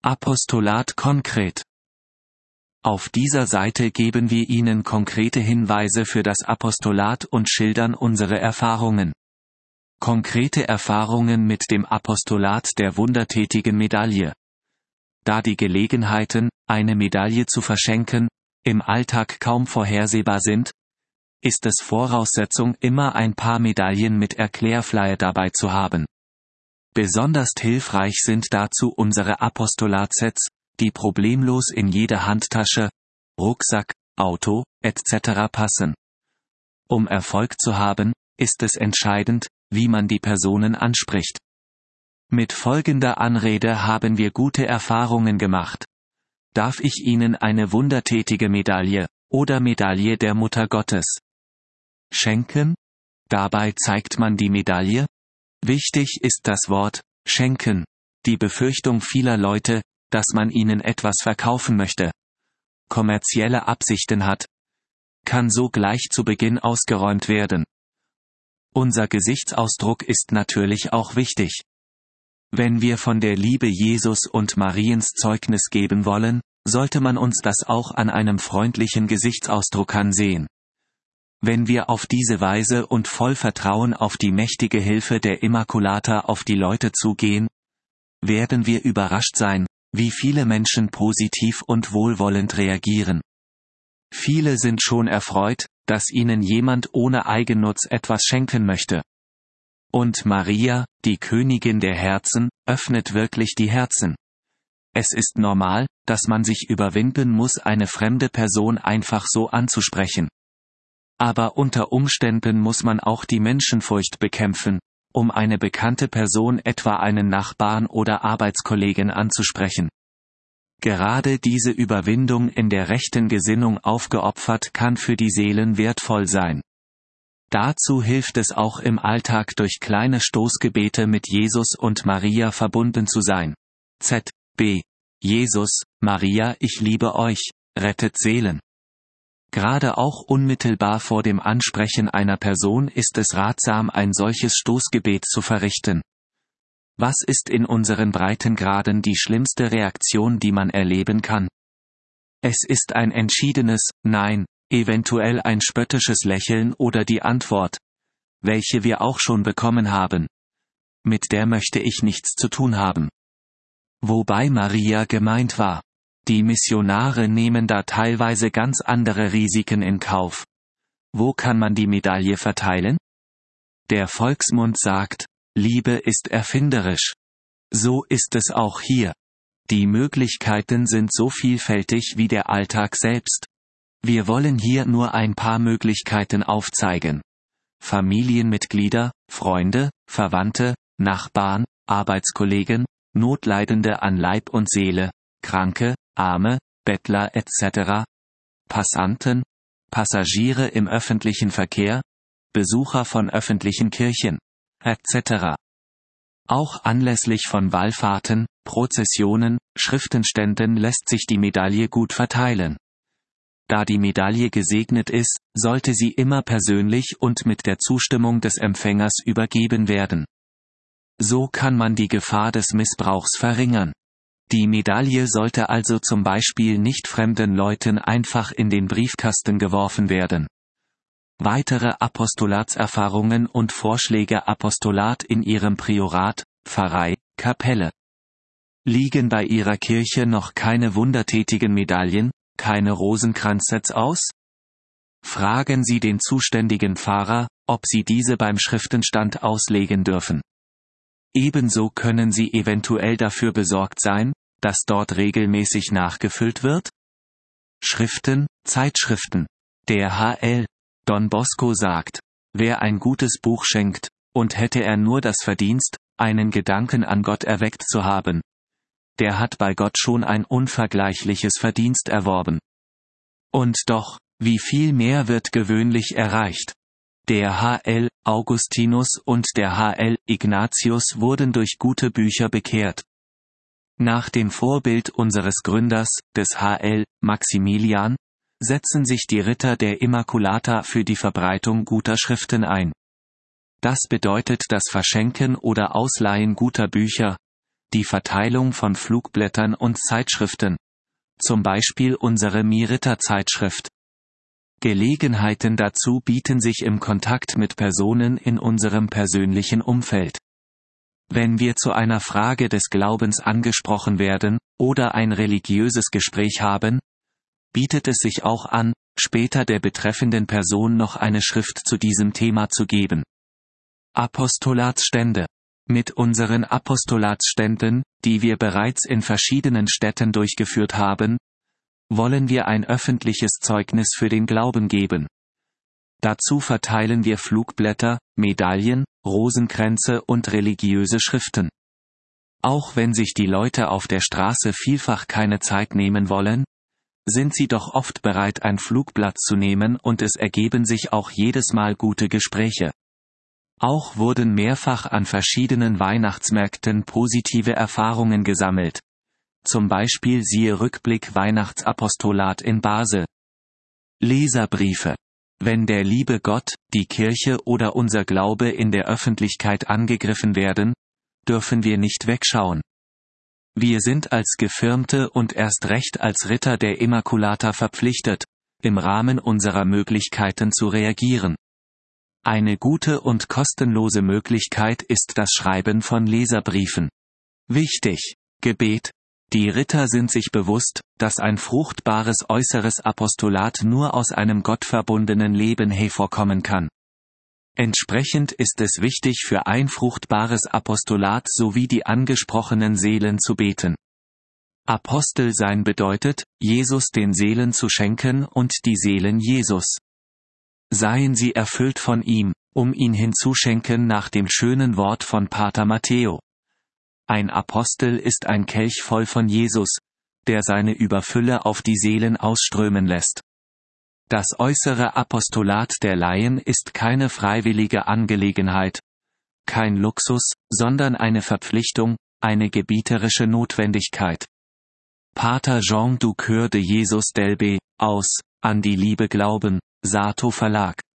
Apostolat konkret. Auf dieser Seite geben wir Ihnen konkrete Hinweise für das Apostolat und schildern unsere Erfahrungen. Konkrete Erfahrungen mit dem Apostolat der wundertätigen Medaille. Da die Gelegenheiten, eine Medaille zu verschenken, im Alltag kaum vorhersehbar sind, ist es Voraussetzung, immer ein paar Medaillen mit Erklärflyer dabei zu haben. Besonders hilfreich sind dazu unsere Apostolatsets, die problemlos in jede Handtasche, Rucksack, Auto, etc. passen. Um Erfolg zu haben, ist es entscheidend, wie man die Personen anspricht. Mit folgender Anrede haben wir gute Erfahrungen gemacht. Darf ich Ihnen eine wundertätige Medaille, oder Medaille der Mutter Gottes schenken? Dabei zeigt man die Medaille. Wichtig ist das Wort schenken. Die Befürchtung vieler Leute, dass man ihnen etwas verkaufen möchte, kommerzielle Absichten hat, kann so gleich zu Beginn ausgeräumt werden. Unser Gesichtsausdruck ist natürlich auch wichtig. Wenn wir von der Liebe Jesus und Mariens Zeugnis geben wollen, sollte man uns das auch an einem freundlichen Gesichtsausdruck ansehen. Wenn wir auf diese Weise und voll Vertrauen auf die mächtige Hilfe der Immaculata auf die Leute zugehen, werden wir überrascht sein, wie viele Menschen positiv und wohlwollend reagieren. Viele sind schon erfreut, dass ihnen jemand ohne Eigennutz etwas schenken möchte. Und Maria, die Königin der Herzen, öffnet wirklich die Herzen. Es ist normal, dass man sich überwinden muss, eine fremde Person einfach so anzusprechen. Aber unter Umständen muss man auch die Menschenfurcht bekämpfen, um eine bekannte Person, etwa einen Nachbarn oder Arbeitskollegen anzusprechen. Gerade diese Überwindung in der rechten Gesinnung aufgeopfert kann für die Seelen wertvoll sein. Dazu hilft es auch im Alltag durch kleine Stoßgebete mit Jesus und Maria verbunden zu sein. Z.B. Jesus, Maria, ich liebe euch, rettet Seelen. Gerade auch unmittelbar vor dem Ansprechen einer Person ist es ratsam, ein solches Stoßgebet zu verrichten. Was ist in unseren Breitengraden die schlimmste Reaktion, die man erleben kann? Es ist ein entschiedenes Nein, eventuell ein spöttisches Lächeln oder die Antwort, welche wir auch schon bekommen haben. Mit der möchte ich nichts zu tun haben. Wobei Maria gemeint war. Die Missionare nehmen da teilweise ganz andere Risiken in Kauf. Wo kann man die Medaille verteilen? Der Volksmund sagt, Liebe ist erfinderisch. So ist es auch hier. Die Möglichkeiten sind so vielfältig wie der Alltag selbst. Wir wollen hier nur ein paar Möglichkeiten aufzeigen. Familienmitglieder, Freunde, Verwandte, Nachbarn, Arbeitskollegen, Notleidende an Leib und Seele, Kranke, Arme, Bettler etc., Passanten, Passagiere im öffentlichen Verkehr, Besucher von öffentlichen Kirchen, etc. Auch anlässlich von Wallfahrten, Prozessionen, Schriftenständen lässt sich die Medaille gut verteilen. Da die Medaille gesegnet ist, sollte sie immer persönlich und mit der Zustimmung des Empfängers übergeben werden. So kann man die Gefahr des Missbrauchs verringern. Die Medaille sollte also zum Beispiel nicht fremden Leuten einfach in den Briefkasten geworfen werden. Weitere Apostolatserfahrungen und Vorschläge: Apostolat in Ihrem Priorat, Pfarrei, Kapelle. Liegen bei Ihrer Kirche noch keine wundertätigen Medaillen, keine Rosenkranzsets aus? Fragen Sie den zuständigen Pfarrer, ob Sie diese beim Schriftenstand auslegen dürfen. Ebenso können Sie eventuell dafür besorgt sein, dass dort regelmäßig nachgefüllt wird? Schriften, Zeitschriften. Der Hl. Don Bosco sagt, wer ein gutes Buch schenkt, und hätte er nur das Verdienst, einen Gedanken an Gott erweckt zu haben, der hat bei Gott schon ein unvergleichliches Verdienst erworben. Und doch, wie viel mehr wird gewöhnlich erreicht? Der Hl. Augustinus und der Hl. Ignatius wurden durch gute Bücher bekehrt. Nach dem Vorbild unseres Gründers, des Hl. Maximilian, setzen sich die Ritter der Immaculata für die Verbreitung guter Schriften ein. Das bedeutet das Verschenken oder Ausleihen guter Bücher, die Verteilung von Flugblättern und Zeitschriften. Zum Beispiel unsere Mi-Ritter-Zeitschrift. Gelegenheiten dazu bieten sich im Kontakt mit Personen in unserem persönlichen Umfeld. Wenn wir zu einer Frage des Glaubens angesprochen werden, oder ein religiöses Gespräch haben, bietet es sich auch an, später der betreffenden Person noch eine Schrift zu diesem Thema zu geben. Apostolatsstände. Mit unseren Apostolatsständen, die wir bereits in verschiedenen Städten durchgeführt haben, wollen wir ein öffentliches Zeugnis für den Glauben geben. Dazu verteilen wir Flugblätter, Medaillen, Rosenkränze und religiöse Schriften. Auch wenn sich die Leute auf der Straße vielfach keine Zeit nehmen wollen, sind sie doch oft bereit, ein Flugblatt zu nehmen, und es ergeben sich auch jedes Mal gute Gespräche. Auch wurden mehrfach an verschiedenen Weihnachtsmärkten positive Erfahrungen gesammelt. Zum Beispiel siehe Rückblick Weihnachtsapostolat in Basel. Leserbriefe. Wenn der liebe Gott, die Kirche oder unser Glaube in der Öffentlichkeit angegriffen werden, dürfen wir nicht wegschauen. Wir sind als Gefirmte und erst recht als Ritter der Immaculata verpflichtet, im Rahmen unserer Möglichkeiten zu reagieren. Eine gute und kostenlose Möglichkeit ist das Schreiben von Leserbriefen. Wichtig: Gebet. Die Ritter sind sich bewusst, dass ein fruchtbares äußeres Apostolat nur aus einem gottverbundenen Leben hervorkommen kann. Entsprechend ist es wichtig, für ein fruchtbares Apostolat sowie die angesprochenen Seelen zu beten. Apostel sein bedeutet, Jesus den Seelen zu schenken und die Seelen Jesus. Seien sie erfüllt von ihm, um ihn hinzuschenken nach dem schönen Wort von Pater Matteo. Ein Apostel ist ein Kelch voll von Jesus, der seine Überfülle auf die Seelen ausströmen lässt. Das äußere Apostolat der Laien ist keine freiwillige Angelegenheit, kein Luxus, sondern eine Verpflichtung, eine gebieterische Notwendigkeit. Pater Jean du Coeur de Jesus Delbe, aus An die Liebe glauben, Sato Verlag.